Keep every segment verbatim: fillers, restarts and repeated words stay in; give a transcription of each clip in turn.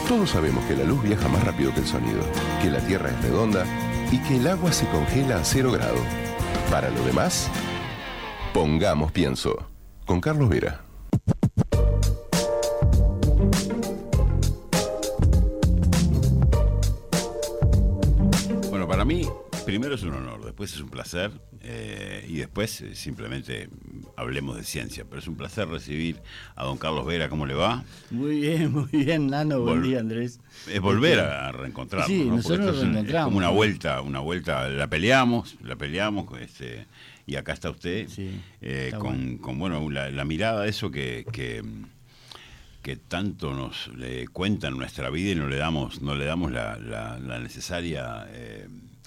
Todos sabemos que la luz viaja más rápido que el sonido, que la Tierra es redonda y que el agua se congela a cero grado. Para lo demás, pongamos pienso. Con Carlos Vera. Bueno, para mí, primero es un honor, después es un placer eh, y después eh, simplemente hablemos de ciencia. Pero es un placer recibir a don Carlos Vera. ¿Cómo le va? Muy bien, muy bien, Nano. Buen Vol- día, Andrés. Es volver a reencontrarnos. Sí, ¿no? nosotros nos es, reencontramos. Es como una vuelta, una vuelta. La peleamos, la peleamos, este, y acá está usted Sí, eh, está con, bueno. con bueno la, la mirada de eso que, que que tanto nos le cuenta en nuestra vida y no le damos no le damos la, la, la necesaria eh,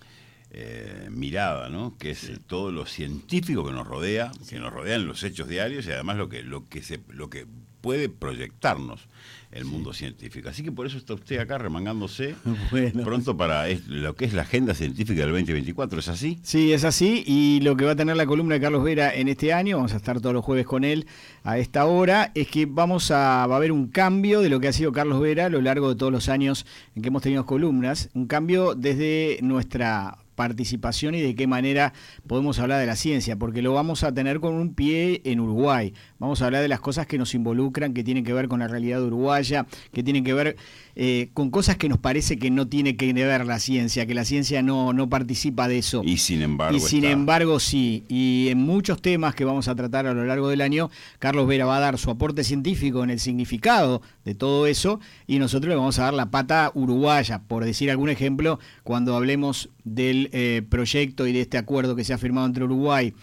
eh, mirada, ¿no? Que es sí. todo lo científico que nos rodea, sí. que nos rodean los hechos diarios y además lo que lo que se lo que puede proyectarnos el sí. mundo científico. Así que por eso está usted acá remangándose bueno. pronto para es, lo que es la agenda científica del veinte veinticuatro, ¿es así? Sí, es así, y lo que va a tener la columna de Carlos Vera en este año, vamos a estar todos los jueves con él a esta hora, es que vamos a, va a haber un cambio de lo que ha sido Carlos Vera a lo largo de todos los años en que hemos tenido columnas, un cambio desde nuestra participación y de qué manera podemos hablar de la ciencia, porque lo vamos a tener con un pie en Uruguay. Vamos a hablar de las cosas que nos involucran, que tienen que ver con la realidad uruguaya, que tienen que ver eh, con cosas que nos parece que no tiene que ver la ciencia, que la ciencia no, no participa de eso. Y sin embargo Y sin está... embargo sí. Y en muchos temas que vamos a tratar a lo largo del año, Carlos Vera va a dar su aporte científico en el significado de todo eso y nosotros le vamos a dar la pata uruguaya, por decir algún ejemplo, cuando hablemos del eh, proyecto y de este acuerdo que se ha firmado entre Uruguay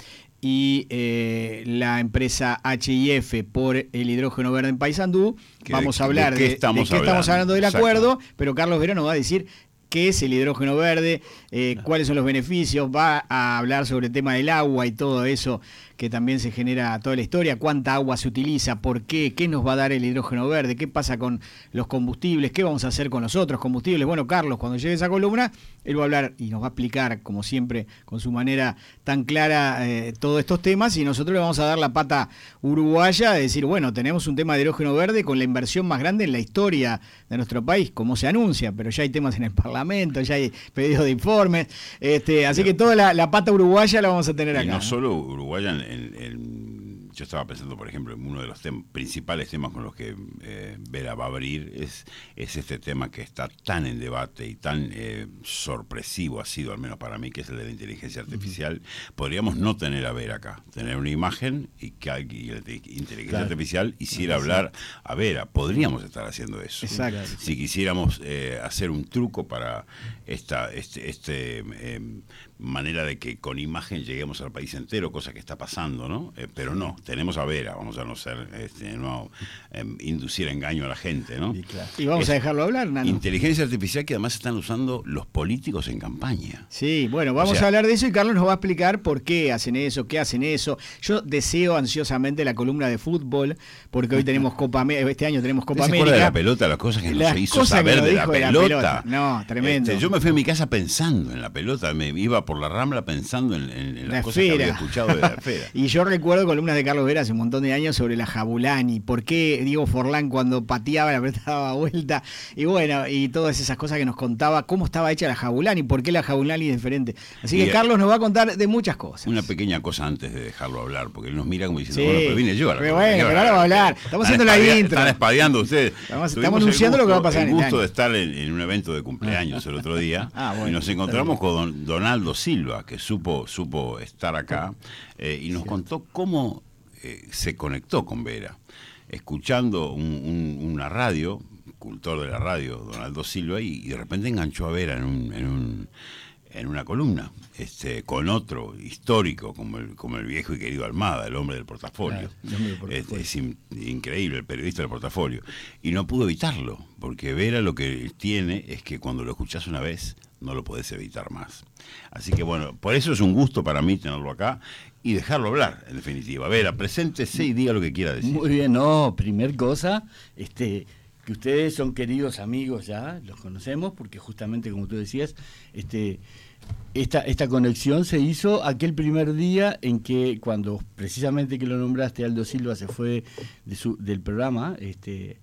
y eh, la empresa H I F por el hidrógeno verde en Paysandú. Vamos de, a hablar de qué, de, estamos, de qué hablando. estamos hablando del Exacto. acuerdo, pero Carlos Vera nos va a decir qué es el hidrógeno verde, eh, cuáles son los beneficios, va a hablar sobre el tema del agua y todo eso que también se genera toda la historia, cuánta agua se utiliza, por qué, qué nos va a dar el hidrógeno verde, qué pasa con los combustibles, qué vamos a hacer con los otros combustibles. Bueno, Carlos, cuando llegue esa columna, él va a hablar y nos va a explicar, como siempre, con su manera tan clara, eh, todos estos temas, y nosotros le vamos a dar la pata uruguaya de decir, bueno, tenemos un tema de hidrógeno verde con la inversión más grande en la historia de nuestro país, como se anuncia, pero ya hay temas en el Parlamento, ya hay pedidos de informes, este, así que toda la, la pata uruguaya la vamos a tener acá. Y no, ¿no? solo uruguaya, en, en, en, yo estaba pensando, por ejemplo, en uno de los tem- principales temas con los que eh, Vera va a abrir, es, es este tema que está tan en debate y tan eh, sorpresivo ha sido, al menos para mí, que es el de la inteligencia artificial. Uh-huh. Podríamos no tener a Vera acá, tener una imagen y que alguien, inteligencia claro. artificial hiciera uh-huh. hablar a Vera. Podríamos estar haciendo eso. Exacto. Si quisiéramos eh, hacer un truco para esta este, este eh, manera de que con imagen lleguemos al país entero, cosa que está pasando, ¿no? Eh, pero no, tenemos a Vera, vamos a no ser, este, no eh, inducir engaño a la gente, ¿no? Y, claro. y vamos es a dejarlo hablar, Nano. Inteligencia artificial que además están usando los políticos en campaña. Sí, bueno, vamos o sea, a hablar de eso y Carlos nos va a explicar por qué hacen eso, qué hacen eso. Yo deseo ansiosamente la columna de fútbol, porque hoy tenemos Copa América, este año tenemos Copa América. ¿Se acuerda de la pelota, las cosas que las nos hizo saber de la pelota? de la pelota? No, tremendo. Este, yo me fui a mi casa pensando en la pelota, me iba por la Rambla pensando en, en, en las la cosas esfera. que había escuchado de la esfera. Y yo recuerdo columnas de Carlos Vera hace un montón de años sobre la Jabulani, por qué Diego Forlán cuando pateaba la pelota daba vuelta, y bueno, y todas esas cosas que nos contaba, cómo estaba hecha la Jabulani, por qué la Jabulani es diferente. Así que y, Carlos nos va a contar de muchas cosas. Una pequeña cosa antes de dejarlo hablar, porque él nos mira como diciendo, sí, bueno, pero vine yo a la pero bueno, pero ahora va a hablar. Estamos haciendo la intro. Están espadeando ustedes. Estamos, estamos anunciando gusto, lo que va a pasar el en el gusto año. de estar en, en un evento de cumpleaños el otro día, ah, bueno, y nos encontramos con don, Donaldo Silva, que supo, supo estar acá, eh, y nos sí. contó cómo eh, se conectó con Vera, escuchando un, un, una radio, cultor de la radio, Donaldo Silva, y, y de repente enganchó a Vera en un... En un en una columna, este, con otro histórico como el, como el viejo y querido Almada, el hombre del portafolio. Claro, hombre del portafolio. Es, es in, increíble, el periodista del portafolio. Y no pudo evitarlo, porque Vera lo que tiene es que cuando lo escuchás una vez, no lo podés evitar más. Así que bueno, por eso es un gusto para mí tenerlo acá y dejarlo hablar, en definitiva. Vera, preséntese y diga lo que quiera decir. Muy bien, no, primer cosa, este... que ustedes son queridos amigos ya, los conocemos, porque justamente, como tú decías, este, esta, esta conexión se hizo aquel primer día en que, cuando precisamente que lo nombraste, Aldo Silva se fue de su, del programa, este,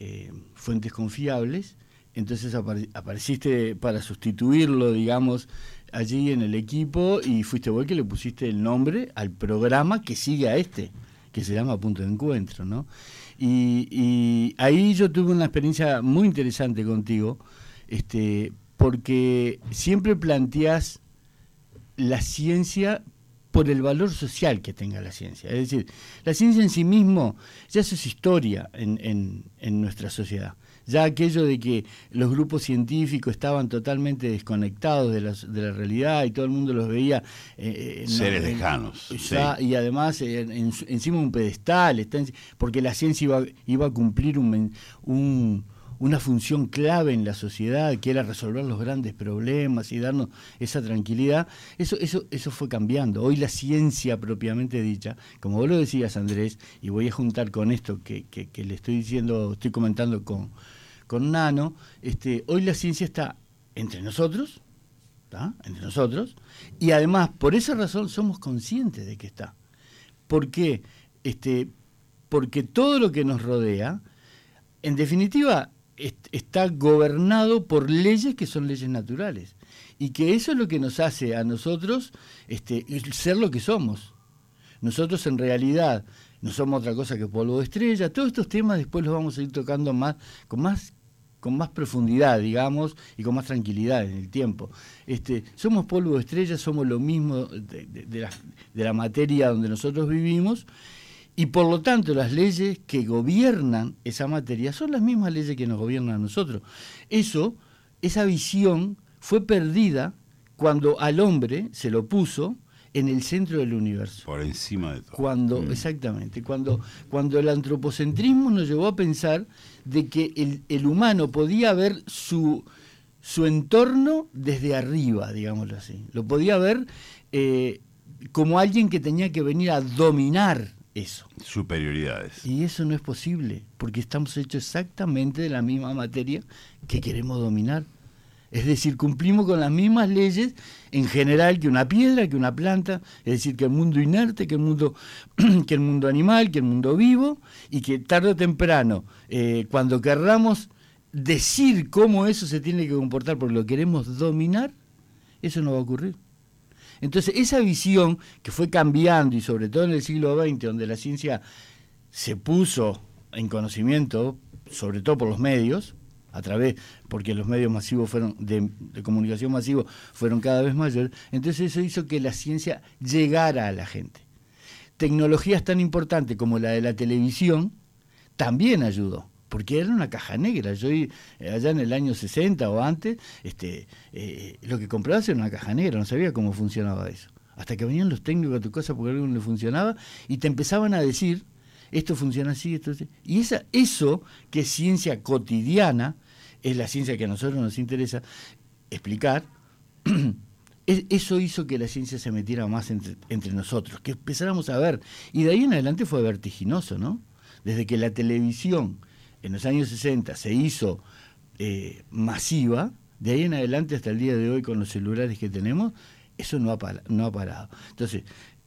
eh, fuentes confiables, entonces apare- apareciste para sustituirlo, digamos, allí en el equipo, y fuiste vos que le pusiste el nombre al programa que sigue a este, que se llama Punto de Encuentro, ¿no? Y, y ahí yo tuve una experiencia muy interesante contigo, este, porque siempre planteás la ciencia por el valor social que tenga la ciencia. Es decir, la ciencia en sí mismo ya eso es historia en, en, en nuestra sociedad. Ya aquello de que los grupos científicos estaban totalmente desconectados de la, de la realidad y todo el mundo los veía... Eh, Seres no, lejanos. Ya, sí. Y además en, en, encima de un pedestal, está en, porque la ciencia iba, iba a cumplir un, un, una función clave en la sociedad, que era resolver los grandes problemas y darnos esa tranquilidad. Eso, eso, eso fue cambiando. Hoy la ciencia propiamente dicha, como vos lo decías, Andrés, y voy a juntar con esto que, que, que le estoy diciendo, estoy comentando con... con Nano, este, hoy la ciencia está entre nosotros, ¿tá? entre nosotros, y además, por esa razón, somos conscientes de que está. ¿Por qué? Este, porque todo lo que nos rodea, en definitiva, est- está gobernado por leyes que son leyes naturales, y que eso es lo que nos hace a nosotros este, ser lo que somos. Nosotros, en realidad, no somos otra cosa que polvo de estrella. Todos estos temas después los vamos a ir tocando más, con más con más profundidad, digamos, y con más tranquilidad en el tiempo. Este, somos polvo de estrella, somos lo mismo de, de, de, la, de la materia donde nosotros vivimos, y por lo tanto las leyes que gobiernan esa materia son las mismas leyes que nos gobiernan a nosotros. Eso, esa visión fue perdida cuando al hombre se lo puso en el centro del universo. Por encima de todo. Cuando, mm. Exactamente, cuando, cuando el antropocentrismo nos llevó a pensar de que el, el humano podía ver su, su entorno desde arriba, digámoslo así. Lo podía ver eh, como alguien que tenía que venir a dominar eso. Superioridades. Y eso no es posible, porque estamos hechos exactamente de la misma materia que queremos dominar. Es decir, cumplimos con las mismas leyes en general que una piedra, que una planta, es decir, que el mundo inerte, que el mundo, que el mundo animal, que el mundo vivo, y que tarde o temprano, eh, cuando querramos decir cómo eso se tiene que comportar porque lo queremos dominar, eso no va a ocurrir. Entonces, esa visión que fue cambiando, y sobre todo en el siglo veinte, donde la ciencia se puso en conocimiento, sobre todo por los medios, a través, porque los medios masivos fueron de, de comunicación masivos fueron cada vez mayores, entonces eso hizo que la ciencia llegara a la gente. Tecnologías tan importantes como la de la televisión también ayudó, porque era una caja negra. Yo allá en el año sesenta o antes, este, eh, lo que comprabas era una caja negra, no sabía cómo funcionaba eso. Hasta que venían los técnicos a tu casa porque algo no le funcionaba y te empezaban a decir, esto funciona así, esto así. Y esa, eso que es ciencia cotidiana, es la ciencia que a nosotros nos interesa explicar, eso hizo que la ciencia se metiera más entre, entre nosotros, que empezáramos a ver. Y de ahí en adelante fue vertiginoso, ¿no? Desde que la televisión en los años sesenta se hizo eh, masiva, de ahí en adelante hasta el día de hoy con los celulares que tenemos, eso no ha, para, no ha parado. Entonces,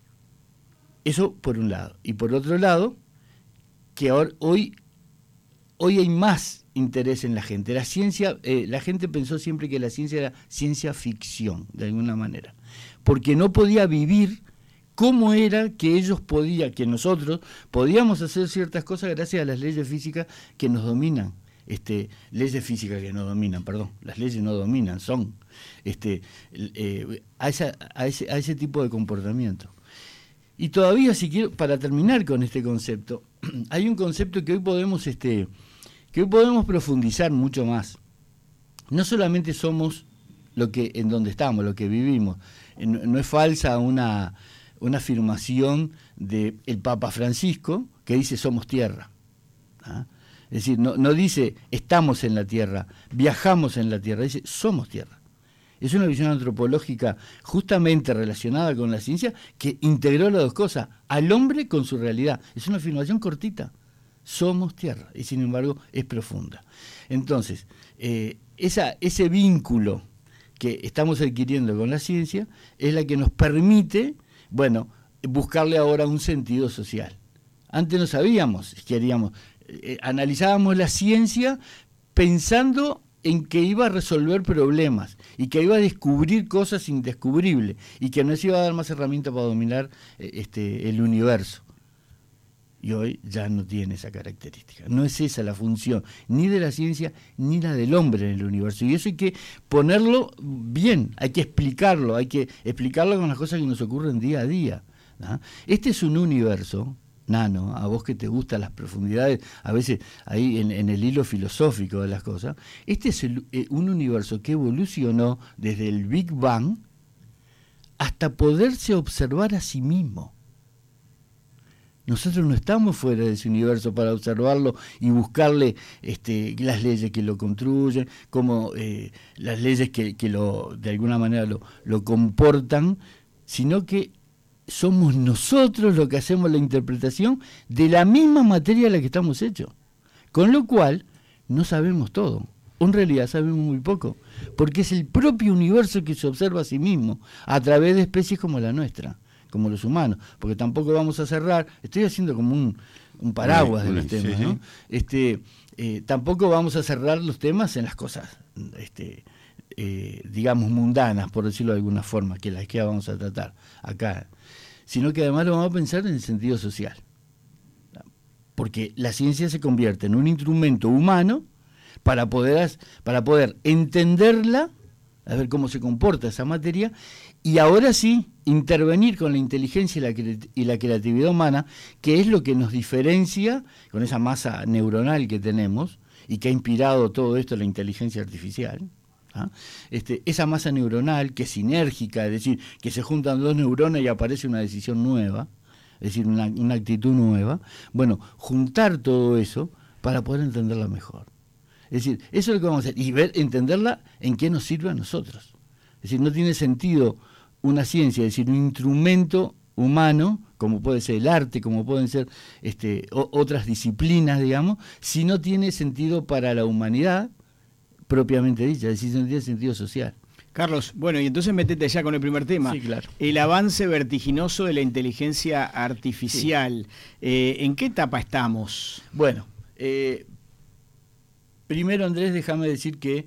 eso por un lado. Y por otro lado, que ahora, hoy, hoy hay más interés en la gente. La ciencia, eh, la gente pensó siempre que la ciencia era ciencia ficción, de alguna manera, porque no podía vivir cómo era que ellos podían, que nosotros podíamos hacer ciertas cosas gracias a las leyes físicas que nos dominan. Este, leyes físicas que nos dominan, perdón, las leyes no dominan, son este, eh, a, esa, a, ese, a ese tipo de comportamiento. Y todavía, si quiero, para terminar con este concepto, hay un concepto que hoy podemos, este, que hoy podemos profundizar mucho más. No solamente somos lo que, en donde estamos, lo que vivimos. No, no es falsa una, una afirmación del Papa Francisco que dice somos tierra. ¿Ah? Es decir, no, no dice estamos en la tierra, viajamos en la tierra, dice somos tierra. Es una visión antropológica justamente relacionada con la ciencia que integró las dos cosas, al hombre con su realidad. Es una afirmación cortita, somos tierra, y sin embargo es profunda. Entonces, eh, esa, ese vínculo que estamos adquiriendo con la ciencia es la que nos permite, bueno, buscarle ahora un sentido social. Antes no sabíamos, queríamos, eh, analizábamos la ciencia pensando en que iba a resolver problemas y que iba a descubrir cosas indescubribles y que nos iba a dar más herramientas para dominar eh, este, el universo. Y hoy ya no tiene esa característica. No es esa la función, ni de la ciencia, ni la del hombre en el universo. Y eso hay que ponerlo bien, hay que explicarlo, hay que explicarlo con las cosas que nos ocurren día a día, ¿no? Este es un universo, Nano, a vos que te gustan las profundidades, a veces ahí en, en el hilo filosófico de las cosas, este es el, eh, un universo que evolucionó desde el Big Bang hasta poderse observar a sí mismo. Nosotros no estamos fuera de ese universo para observarlo y buscarle este, las leyes que lo construyen, como eh, las leyes que, que lo, de alguna manera lo, lo comportan, sino que somos nosotros los que hacemos la interpretación de la misma materia a la que estamos hechos. Con lo cual, no sabemos todo. En realidad sabemos muy poco, porque es el propio universo que se observa a sí mismo, a través de especies como la nuestra, como los humanos, porque tampoco vamos a cerrar, estoy haciendo como un, un paraguas sí, de los sí, temas, sí. ¿no? Este, eh, tampoco vamos a cerrar los temas en las cosas, este, eh, digamos, mundanas, por decirlo de alguna forma, que las que vamos a tratar acá, sino que además lo vamos a pensar en el sentido social, porque la ciencia se convierte en un instrumento humano para poder, para poder entenderla, a ver cómo se comporta esa materia, y ahora sí intervenir con la inteligencia y la, cre- y la creatividad humana, que es lo que nos diferencia con esa masa neuronal que tenemos y que ha inspirado todo esto la inteligencia artificial. ¿Ah? Este, esa masa neuronal que es sinérgica, es decir, que se juntan dos neuronas y aparece una decisión nueva, es decir, una, una actitud nueva. Bueno, juntar todo eso para poder entenderla mejor. Es decir, eso es lo que vamos a hacer, y ver, entenderla en qué nos sirve a nosotros. Es decir, no tiene sentido una ciencia, es decir, un instrumento humano, como puede ser el arte, como pueden ser este, o, otras disciplinas, digamos, si no tiene sentido para la humanidad propiamente dicha, es decir, si no tiene sentido social. Carlos, bueno, y entonces metete ya con el primer tema. Sí, claro. El avance vertiginoso de la inteligencia artificial. Sí. Eh, ¿En qué etapa estamos? Bueno, eh, primero, Andrés, déjame decir que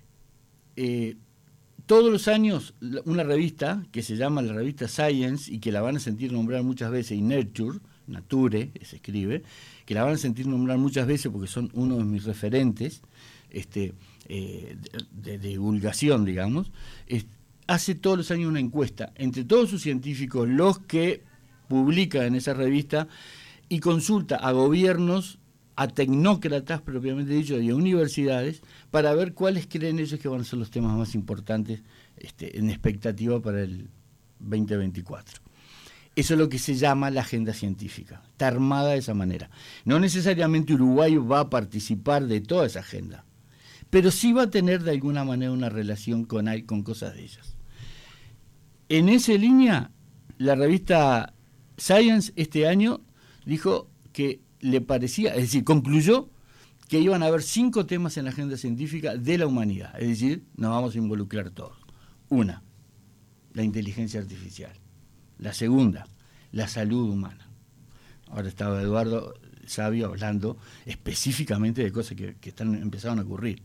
eh, todos los años una revista que se llama la revista Science y que la van a sentir nombrar muchas veces, y Nature, Nature se escribe, que la van a sentir nombrar muchas veces porque son uno de mis referentes este, eh, de, de divulgación, digamos, es, hace todos los años una encuesta entre todos sus científicos, los que publican en esa revista, y consulta a gobiernos, a tecnócratas propiamente dicho, y a universidades, para ver cuáles creen ellos que van a ser los temas más importantes este, en expectativa para el veinte veinticuatro. Eso es lo que se llama la agenda científica, está armada de esa manera. No necesariamente Uruguay va a participar de toda esa agenda, pero sí va a tener de alguna manera una relación con, con cosas de ellas. En esa línea, la revista Science este año dijo que le parecía, es decir, concluyó que iban a haber cinco temas en la agenda científica de la humanidad, es decir, nos vamos a involucrar todos. Una, la inteligencia artificial. La segunda, la salud humana. Ahora estaba Eduardo Sabio hablando específicamente de cosas que, que están empezaron a ocurrir.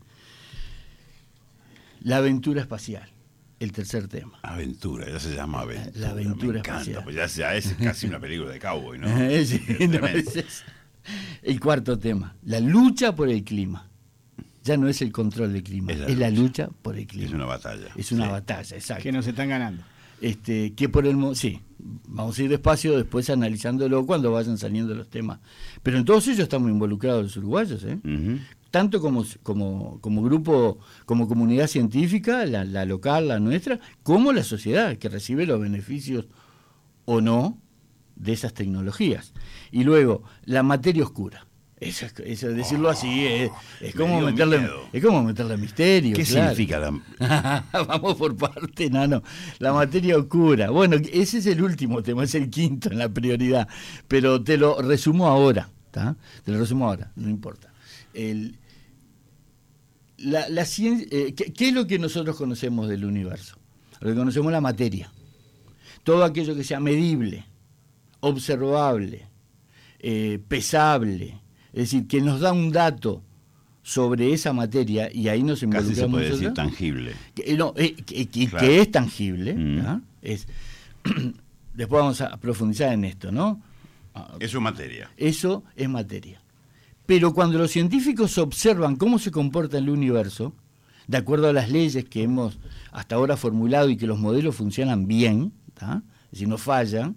La aventura espacial, el tercer tema. Aventura, ya se llama aventura. La aventura me encanta, espacial. Pues ya, ya es casi una película de cowboy, ¿no? Sí, no, es, es. El cuarto tema, la lucha por el clima. Ya no es el control del clima, es la, es la lucha por el clima. Es una batalla. Es una sí. batalla, exacto. Que nos están ganando. Este, que por el sí, vamos a ir despacio después analizándolo cuando vayan saliendo los temas. Pero en todos ellos estamos involucrados los uruguayos, ¿eh? Uh-huh. Tanto como, como, como grupo, como comunidad científica, la, la local, la nuestra, como la sociedad, que recibe los beneficios o no de esas tecnologías. Y luego, la materia oscura. Eso, eso decirlo oh, así es, es, como meterle, es como meterle misterio. ¿Qué claro. significa la... Vamos por parte, Nano. La materia oscura. Bueno, ese es el último tema, es el quinto en la prioridad. Pero te lo resumo ahora. ¿tá? Te lo resumo ahora, no importa. El, la, la ciencia, eh, ¿qué, ¿Qué es lo que nosotros conocemos del universo? Lo que conocemos la materia. Todo aquello que sea medible, observable, eh, pesable. Es es decir, que nos da un dato sobre esa materia, y ahí nos involucramos. Casi se puede nosotros, decir tangible. Que, no, eh, que, que, Claro. que es tangible, Mm. es, después vamos a profundizar en esto, ¿no? Eso es materia. Eso es materia. Pero cuando los científicos observan cómo se comporta el universo, de acuerdo a las leyes que hemos hasta ahora formulado y que los modelos funcionan bien, ¿tá? Es decir, no fallan,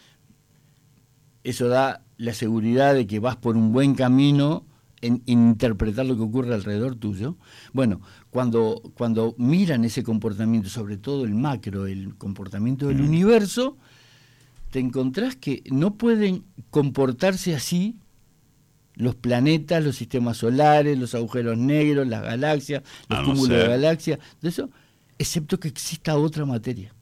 eso da la seguridad de que vas por un buen camino en, en interpretar lo que ocurre alrededor tuyo. Bueno, cuando, cuando miran ese comportamiento, sobre todo el macro, el comportamiento del mm. universo, te encontrás que no pueden comportarse así los planetas, los sistemas solares, los agujeros negros, las galaxias, los no cúmulos ser. de galaxias, de eso, excepto que exista otra materia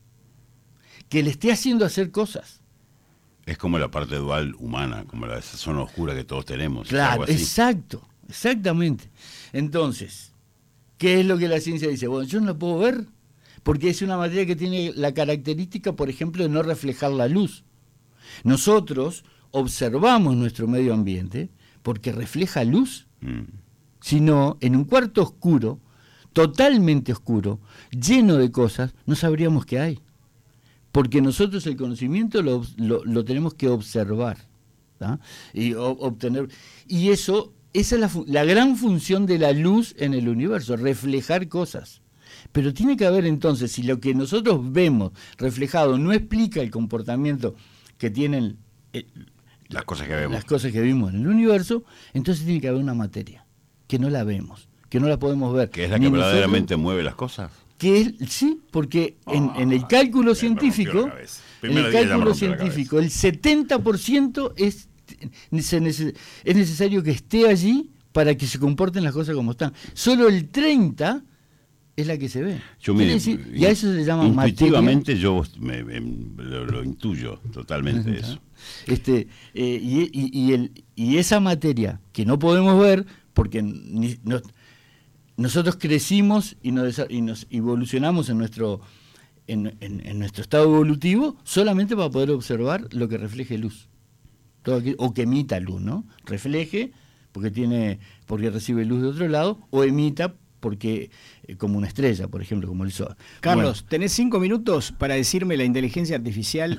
que le esté haciendo hacer cosas. Es como la parte dual humana, como la esa zona oscura que todos tenemos. Claro, exacto, exactamente. Entonces, ¿qué es lo que la ciencia dice? Bueno, yo no la puedo ver, porque es una materia que tiene la característica, por ejemplo, de no reflejar la luz. Nosotros observamos nuestro medio ambiente porque refleja luz. Mm. Si no, en un cuarto oscuro, totalmente oscuro, lleno de cosas, no sabríamos qué hay. Porque nosotros el conocimiento lo, lo, lo tenemos que observar, ¿tá? Y o, obtener. Y eso, esa es la, la gran función de la luz en el universo, reflejar cosas. Pero tiene que haber entonces, si lo que nosotros vemos reflejado no explica el comportamiento que tienen eh, las cosas que vemos. las cosas que vimos en el universo, entonces tiene que haber una materia que no la vemos, que no la podemos ver. ¿Que es la que verdaderamente mueve las cosas? Que es, sí, porque en, oh, en el cálculo científico, en el cálculo científico, el setenta por ciento es, es necesario que esté allí para que se comporten las cosas como están. Solo el treinta por ciento es la que se ve. Yo me, decir, y a eso se llama intuitivamente materia. yo me, me, lo, lo intuyo totalmente eso. Este, eh, y, y, y, el, y esa materia que no podemos ver, porque ni, no, nosotros crecimos y nos, y nos evolucionamos en nuestro, en, en, en nuestro estado evolutivo solamente para poder observar lo que refleje luz. Todo aquí, o que emita luz, ¿no? Refleje porque tiene, porque recibe luz de otro lado, o emita porque eh, como una estrella, por ejemplo, como el Sol. Carlos, bueno. Tenés cinco minutos para decirme la inteligencia artificial.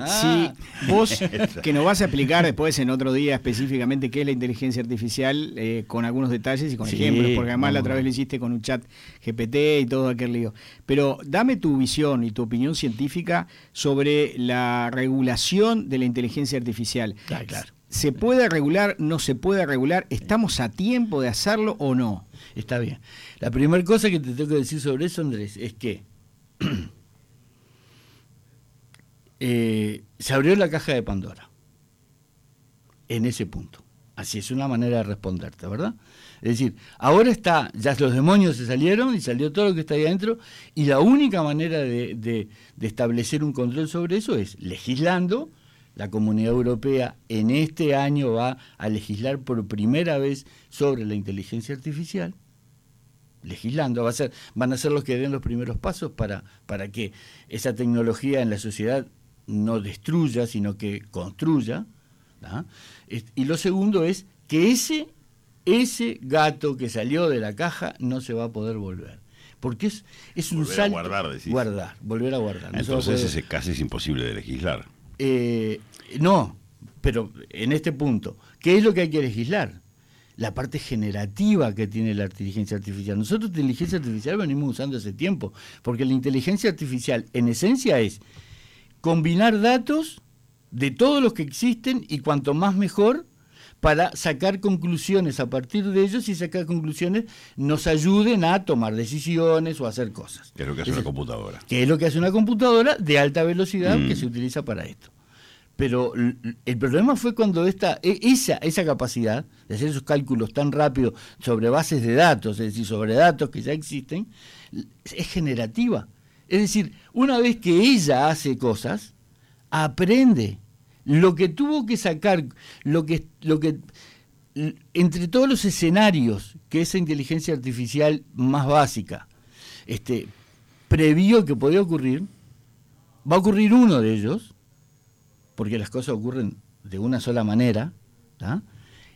Si vos, que nos vas a explicar después en otro día específicamente qué es la inteligencia artificial, eh, con algunos detalles y con sí, ejemplos, porque además no. la otra vez lo hiciste con un chat G P T y todo aquel lío. Pero dame tu visión y tu opinión científica sobre la regulación de la inteligencia artificial. Ah, claro. ¿Se puede regular? ¿No se puede regular? ¿Estamos a tiempo de hacerlo o no? Está bien. La primera cosa que te tengo que decir sobre eso, Andrés, es que eh, se abrió la caja de Pandora en ese punto. Así es una manera de responderte, ¿verdad? Es decir, ahora está, ya los demonios se salieron y salió todo lo que está ahí adentro, y la única manera de, de, de establecer un control sobre eso es legislando. La Comunidad Europea en este año va a legislar por primera vez sobre la inteligencia artificial, legislando, va a ser, van a ser los que den los primeros pasos para, para que esa tecnología en la sociedad no destruya, sino que construya, ¿tá? Y lo segundo es que ese, ese gato que salió de la caja no se va a poder volver. Porque es, es un volver salto. A guardar, decís. Guardar, volver a guardar. No Entonces ese casi es imposible de legislar. Eh, no, pero en este punto, ¿qué es lo que hay que legislar? La parte generativa que tiene la inteligencia artificial. Nosotros inteligencia artificial venimos usando hace tiempo, porque la inteligencia artificial en esencia es combinar datos de todos los que existen y cuanto más mejor, para sacar conclusiones a partir de ellos, y sacar conclusiones nos ayuden a tomar decisiones o a hacer cosas. ¿Qué es lo que hace es, una computadora? ¿Qué es lo que hace una computadora de alta velocidad mm. que se utiliza para esto? Pero el problema fue cuando esta, esa, esa capacidad de hacer esos cálculos tan rápidos sobre bases de datos, es decir, sobre datos que ya existen, es generativa. Es decir, una vez que ella hace cosas, aprende. Lo que tuvo que sacar, lo que, lo que entre todos los escenarios que esa inteligencia artificial más básica este, previó que podía ocurrir, va a ocurrir uno de ellos, porque las cosas ocurren de una sola manera, ¿tá?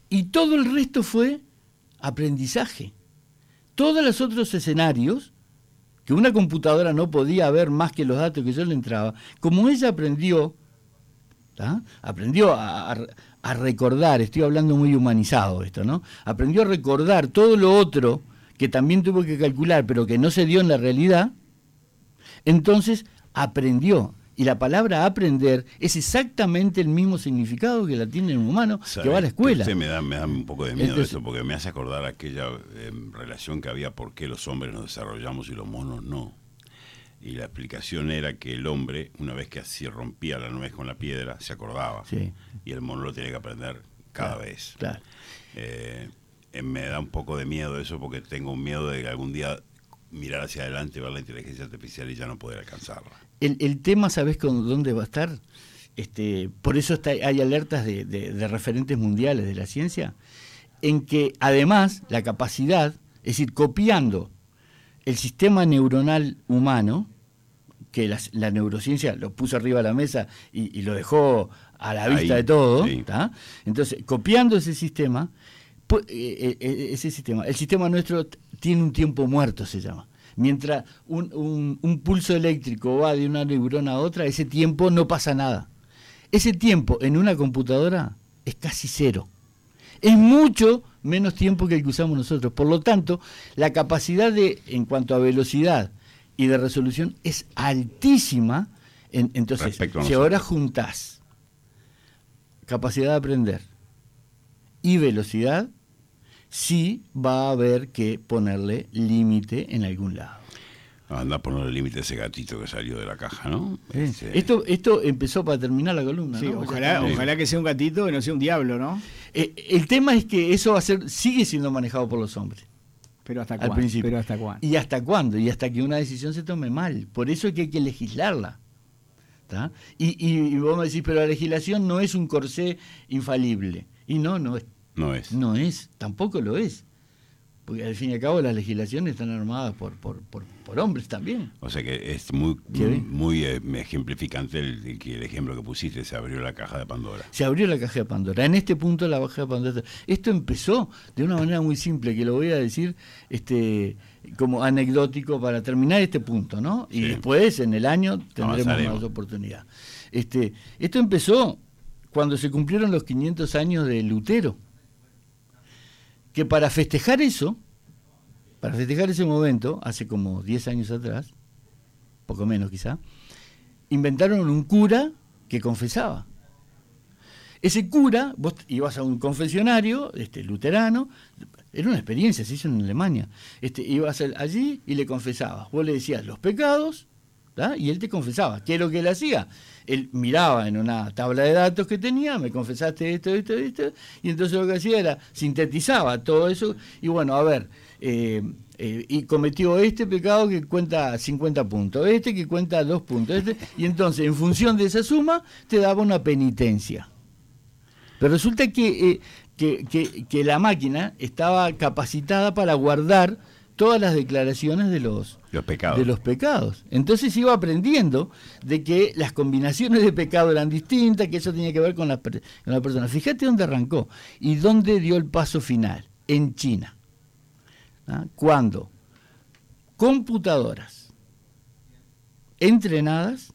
Y todo el resto fue aprendizaje. Todos los otros escenarios, que una computadora no podía ver más que los datos que yo le entraba, como ella aprendió, ¿tá? aprendió a, a, a recordar, estoy hablando muy humanizado esto, ¿no? Aprendió a recordar todo lo otro que también tuvo que calcular, pero que no se dio en la realidad, entonces aprendió. Y la palabra aprender es exactamente el mismo significado que la tiene un humano que va a la escuela. Usted me da, me da un poco de miedo Entonces, eso, porque me hace acordar aquella eh, relación que había por qué los hombres nos desarrollamos y los monos no. Y la explicación era que el hombre, una vez que así rompía la nuez con la piedra, se acordaba. Sí. Y el mono lo tenía que aprender cada claro, vez. Claro. Eh, eh, me da un poco de miedo eso, porque tengo miedo de que algún día mirar hacia adelante, ver la inteligencia artificial y ya no poder alcanzarla. El, el tema, ¿sabés con dónde va a estar? Este, por eso está, hay alertas de, de, de referentes mundiales de la ciencia, en que además la capacidad, es decir, copiando el sistema neuronal humano, que la, la neurociencia lo puso arriba de la mesa y, y lo dejó a la vista Ahí, de todo, sí. Entonces, copiando ese sistema, pues, eh, eh, ese sistema, el sistema nuestro tiene un tiempo muerto, se llama. Mientras un, un, un pulso eléctrico va de una neurona a otra, ese tiempo no pasa nada. Ese tiempo en una computadora es casi cero. Es mucho menos tiempo que el que usamos nosotros. Por lo tanto, la capacidad de, en cuanto a velocidad y de resolución, es altísima. En, entonces, si ahora juntás capacidad de aprender y velocidad, sí va a haber que ponerle límite en algún lado. Anda a ponerle límite a ese gatito que salió de la caja, ¿no? Sí. Este... Esto, esto empezó para terminar la columna, sí, ¿no? ojalá, sí. ojalá que sea un gatito y no sea un diablo, ¿no? Eh, el tema es que eso va a ser, sigue siendo manejado por los hombres. Pero hasta al cuándo. principio. Pero hasta cuándo. ¿Y hasta cuándo? Y hasta que una decisión se tome mal. Por eso es que hay que legislarla. ¿Tá? Y, y, y vos me decís, pero la legislación no es un corsé infalible. Y no, no es. No es. No es, tampoco lo es. Porque al fin y al cabo las legislaciones están armadas por por, por, por hombres también. O sea que es muy muy, muy eh, ejemplificante el, el, el ejemplo que pusiste, se abrió la caja de Pandora. Se abrió la caja de Pandora. En este punto la caja de Pandora. Esto empezó de una manera muy simple, que lo voy a decir este como anecdótico para terminar este punto, ¿no? Y sí. Después, en el año, tendremos más oportunidad. Este, esto empezó cuando se cumplieron los quinientos años de Lutero. Que para festejar eso, para festejar ese momento, hace como diez años atrás, poco menos quizá, inventaron un cura que confesaba. Ese cura, vos ibas a un confesionario este, luterano, era una experiencia, se hizo en Alemania, este, ibas allí y le confesabas. Vos le decías los pecados, ¿tá? Y él te confesaba. ¿Qué es lo que él hacía? Él miraba en una tabla de datos que tenía, me confesaste esto, esto, esto, y entonces lo que hacía era, sintetizaba todo eso, y bueno, a ver, eh, eh, y cometió este pecado que cuenta cincuenta puntos, este que cuenta dos puntos, este, y entonces en función de esa suma te daba una penitencia. Pero resulta que, eh, que, que, que la máquina estaba capacitada para guardar todas las declaraciones de los, los pecados. de los pecados. Entonces iba aprendiendo de que las combinaciones de pecado eran distintas, que eso tenía que ver con la, con la persona. Fíjate dónde arrancó y dónde dio el paso final, en China. ¿Ah? Cuando computadoras entrenadas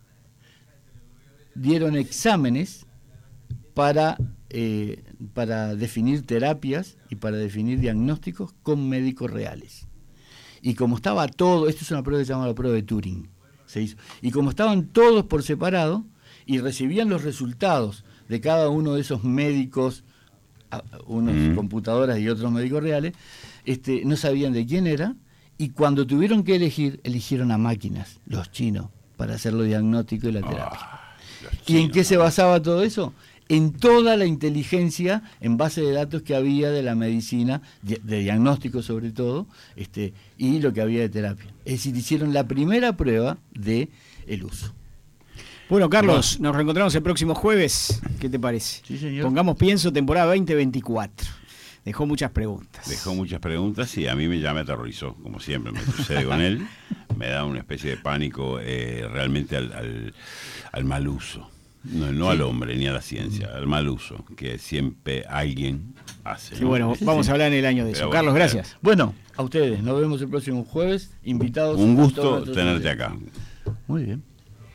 dieron exámenes para, eh, para definir terapias y para definir diagnósticos con médicos reales. Y como estaba todo, esto es una prueba que se llama la prueba de Turing, se hizo, y como estaban todos por separado y recibían los resultados de cada uno de esos médicos, unos mm. computadoras y otros médicos reales, este, no sabían de quién era, y cuando tuvieron que elegir, eligieron a máquinas, los chinos, para hacer los diagnósticos y la terapia. Oh, ¿Y en qué se basaba todo eso? En toda la inteligencia en base de datos que había de la medicina, de, de diagnóstico sobre todo, este, y lo que había de terapia. Es decir, hicieron la primera prueba de el uso. Bueno, Carlos, nos reencontramos el próximo jueves. ¿Qué te parece? Sí, señor. Pongamos Pienso, temporada veinte veinticuatro. Dejó muchas preguntas. Dejó muchas preguntas y a mí me, ya me aterrorizó, como siempre me sucede con él. Me da una especie de pánico eh, realmente al, al, al mal uso. No, no Sí. al hombre ni a la ciencia, al mal uso, que siempre alguien hace. Sí, ¿no? bueno, vamos a hablar en el año de Pero eso. bueno, Carlos, gracias. Bueno, a ustedes, nos vemos el próximo jueves, invitados. Un a todos gusto nuestros tenerte oyentes. acá. Muy bien.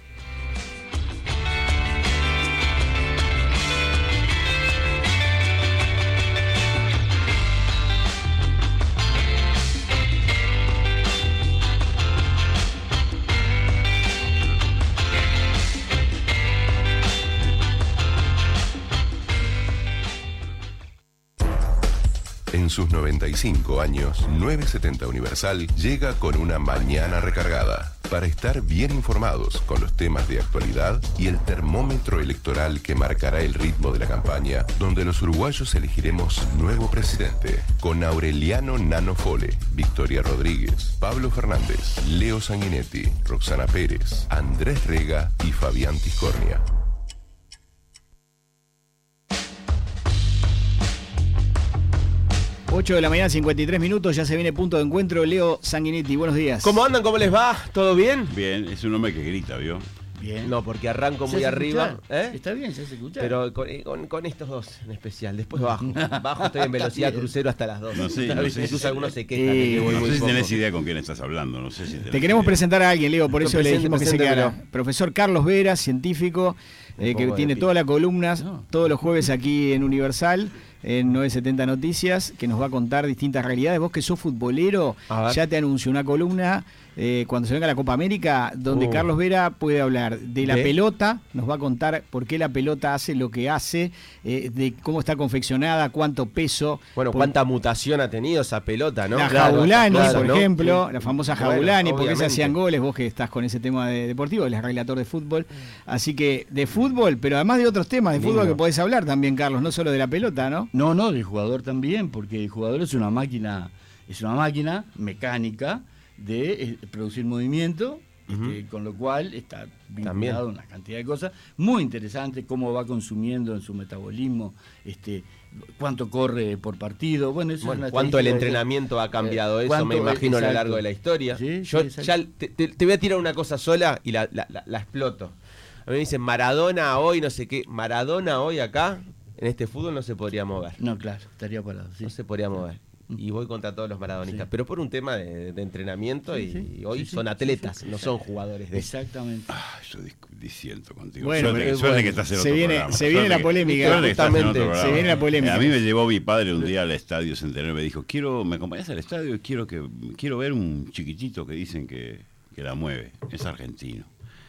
En sus noventa y cinco años, novecientos setenta Universal llega con una mañana recargada para estar bien informados con los temas de actualidad y el termómetro electoral que marcará el ritmo de la campaña, donde los uruguayos elegiremos nuevo presidente, con Aureliano Nano Fole, Victoria Rodríguez, Pablo Fernández, Leo Sanguinetti, Roxana Pérez, Andrés Rega y Fabián Tiscornia. ocho de la mañana, cincuenta y tres minutos, ya se viene punto de encuentro. Leo Sanguinetti, buenos días. ¿Cómo andan? ¿Cómo les va? ¿Todo bien? Bien, es un hombre que grita, ¿vio? Bien. No, porque arranco ¿Se muy hace arriba. escuchar? ¿eh? Está bien, se hace escuchar. Pero con, con- con estos dos en especial. Después bajo. Bajo, estoy en velocidad crucero hasta las dos. No sé, no sé Incluso si- algunos se quejan de Eh, que voy No muy sé si poco. tenés idea con quién estás hablando, no sé si tenés Te queremos idea. presentar a alguien, Leo, por No, eso le presente, dijimos que se quedara. preséntemelo. Profesor Carlos Vera, científico, eh, que pongo de tiene pie. todas las columnas No. todos los jueves aquí en Universal, en novecientos setenta Noticias, que nos va a contar distintas realidades. Vos que sos futbolero, A ver. ya te anunció una columna eh, cuando se venga la Copa América, donde Uh. Carlos Vera puede hablar de la ¿De? pelota, nos va a contar por qué la pelota hace lo que hace, eh, de cómo está confeccionada, cuánto peso. Bueno, por- cuánta mutación ha tenido esa pelota, ¿no? La Claro, Jabulani, claro, por ¿no? ejemplo, Sí. la famosa Bueno, Jabulani, porque se obviamente. hacían goles, vos que estás con ese tema de deportivo, eres relator de fútbol. Así que de fútbol, pero además de otros temas de Lindo. fútbol que podés hablar también, Carlos, no solo de la pelota, ¿no? No, no, del jugador también, porque el jugador es una máquina, es una máquina mecánica de eh, producir movimiento, este, con lo cual está vinculado a una cantidad de cosas muy interesantes, cómo va consumiendo en su metabolismo, este, cuánto corre por partido, bueno, eso Bueno, es una cuánto el estadística que- entrenamiento ha cambiado eh, eso, me cuánto- imagino, a lo exacto. largo de la historia. Sí, Yo sí, exacto. ya te, te- te voy a tirar una cosa sola y la, la- la- la exploto. A mí me dicen Maradona hoy, no sé qué. Maradona hoy acá, en este fútbol, no se podría mover. No, claro, estaría parado, sí. No se podría mover. Y voy contra todos los maradonistas. Sí. Pero por un tema de, de entrenamiento Sí, y, sí, y hoy sí, sí, son sí, atletas, sí. no son jugadores de Exactamente. Ah, yo dis- disiento contigo. Bueno, suerte, pero- suerte bueno, que estás en se otro viene- programa. se viene Suerte la que- polémica. suerte que estás en otro Justamente, programa. se viene la polémica. Eh, A mí me llevó mi padre un día al estadio Centenario y me dijo, quiero, ¿me acompañás al estadio? Y quiero que quiero ver un chiquitito que dicen que, que la mueve. Es argentino.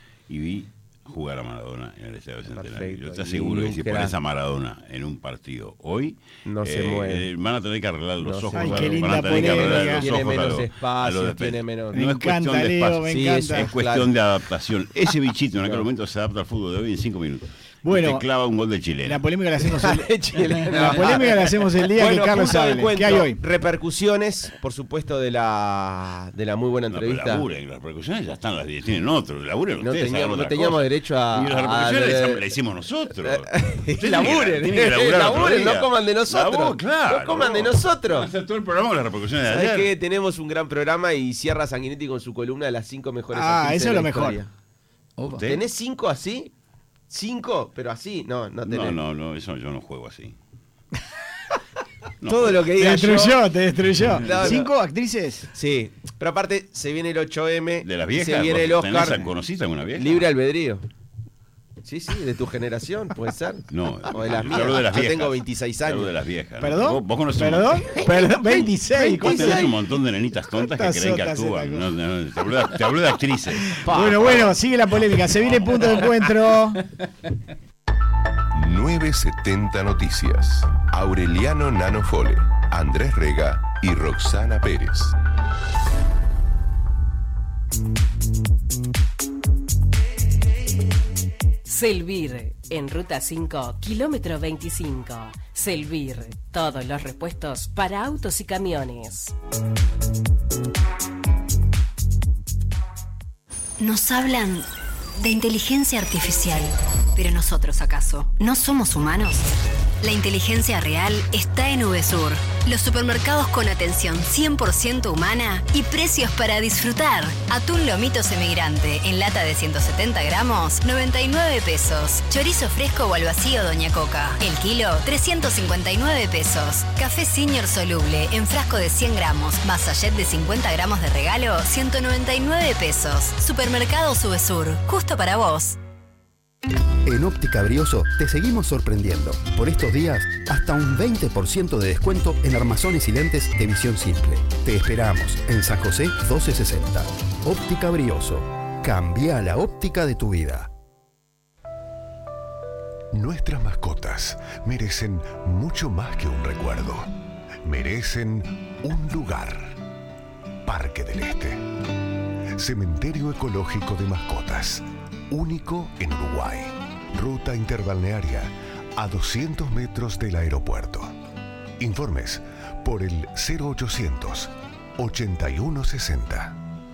Y vi jugar a Maradona en el estadio Centenario. Perfecto. Yo te Y aseguro que un si crack. pones a Maradona en un partido hoy, No se mueve. eh, van a tener que arreglar los No se ojos. Ay, a qué los- linda van a tener que arreglar polémica. los Tiene ojos a menos los- a espacio, los tiene defen- menos- Me No es cuestión encanta, de Leo, espacio. me Sí, encanta. eso Es cuestión Claro. de adaptación. Ese bichito en aquel momento se adapta al fútbol de hoy en cinco minutos. Bueno, Y te clava un gol de Chile. La polémica la hacemos el, Chilena. la polémica la hacemos el día Bueno, que Carlos punto de hable. encuentro. ¿Qué hay hoy? Repercusiones, por supuesto, de la, de la muy buena No, pero entrevista. laburen, las repercusiones ya están, las tienen otros. Laburen No ustedes. teníamos- hagan no otra teníamos cosa. derecho a- Y las a- repercusiones a- las hicimos nosotros. Ustedes Laburen, tienen que laburar otro laburen, día. no coman de nosotros. Laburen, claro. No coman de nosotros. Vamos a hacer todo el programa con las repercusiones de ¿Sabes ayer. qué? Tenemos un gran programa y cierra Sanguinetti con su columna de las cinco mejores Ah, actrices eso es de lo la mejor. historia. ¿Usted? ¿Tenés cinco así? ¿Cinco? Pero así, no, no tenés. No, no, no, eso yo no juego así. No Todo juego. lo que Te diga destruyó, yo. te destruyó. No, no. ¿Cinco actrices? Sí, pero aparte se viene el ocho eme. ¿De las y viejas? Se viene el ¿Vos tenés Oscar. a- ¿Conociste alguna vieja? Libre albedrío. Sí, sí, de tu generación, puede ser. No, O de las yo mías. hablo de las Yo viejas. tengo veintiséis Yo hablo años. de las viejas. ¿no? ¿Perdón? ¿Vos, vos conocés un- ¿Perdón? ¿Perdón? veintiséis. Vos tenés ¿cuánto? un montón de nenitas tontas que Esta creen que sota se actúan. la- No, no, te, hablo de, te hablo de actrices. Bueno, bueno, sigue la polémica. Se viene punto de encuentro. novecientos setenta Noticias. Aureliano Nano Fole, Andrés Rega y Roxana Pérez. Selvir, en Ruta cinco, kilómetro veinticinco. Selvir, todos los repuestos para autos y camiones. Nos hablan de inteligencia artificial, pero nosotros, ¿acaso no somos humanos? La inteligencia real está en VSUR. Los supermercados con atención cien por ciento humana y precios para disfrutar. Atún lomito semigrante en lata de ciento setenta gramos, noventa y nueve pesos. Chorizo fresco o al vacío Doña Coca. El kilo, trescientos cincuenta y nueve pesos. Café senior soluble en frasco de cien gramos, más sachet de cincuenta gramos de regalo, ciento noventa y nueve pesos. Supermercados VSUR, justo para vos. En Óptica Brioso te seguimos sorprendiendo. Por estos días, hasta un veinte por ciento de descuento en armazones y lentes de visión simple. Te esperamos en San José doce sesenta. Óptica Brioso. Cambia la óptica de tu vida. Nuestras mascotas merecen mucho más que un recuerdo. Merecen un lugar. Parque del Este. Cementerio ecológico de mascotas. Único en Uruguay. Ruta interbalnearia a doscientos metros del aeropuerto. Informes por el cero ochocientos ochenta y uno sesenta.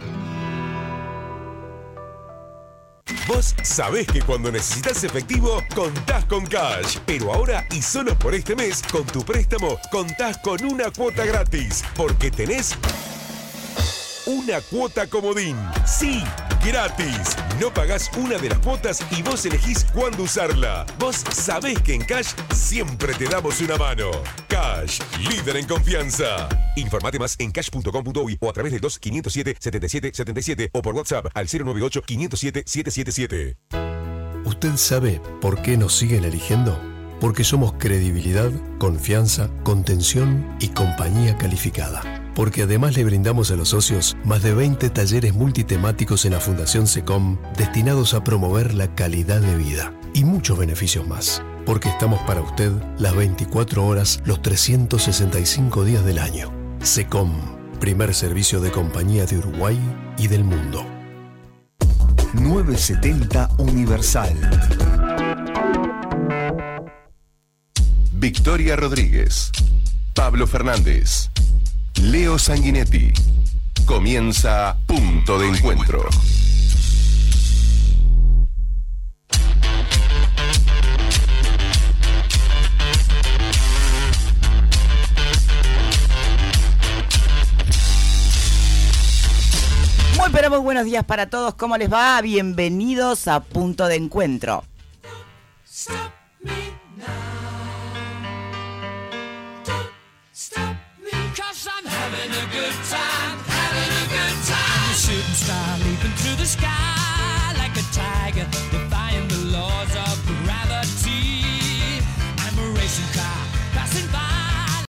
Vos sabés que cuando necesitas efectivo, contás con Cash. Pero ahora y solo por este mes, con tu préstamo, contás con una cuota gratis. Porque tenés una cuota comodín. Sí, gratis. No pagás una de las cuotas y vos elegís cuándo usarla. Vos sabés que en Cash siempre te damos una mano. Cash, líder en confianza. Informate más en cash punto com punto uy o a través del dos quinientos siete setenta y siete setenta y siete o por WhatsApp al cero noventa y ocho quinientos siete setecientos setenta y siete. ¿Usted sabe por qué nos siguen eligiendo? Porque somos credibilidad, confianza, contención y compañía calificada. Porque además le brindamos a los socios más de veinte talleres multitemáticos en la Fundación SECOM destinados a promover la calidad de vida y muchos beneficios más. Porque estamos para usted las veinticuatro horas, los trescientos sesenta y cinco días del año. SECOM, primer servicio de compañía de Uruguay y del mundo. novecientos setenta Universal. Victoria Rodríguez, Pablo Fernández, Leo Sanguinetti. Comienza Punto de Encuentro. Muy pero muy buenos días para todos, ¿cómo les va? Bienvenidos a Punto de Encuentro. Stop.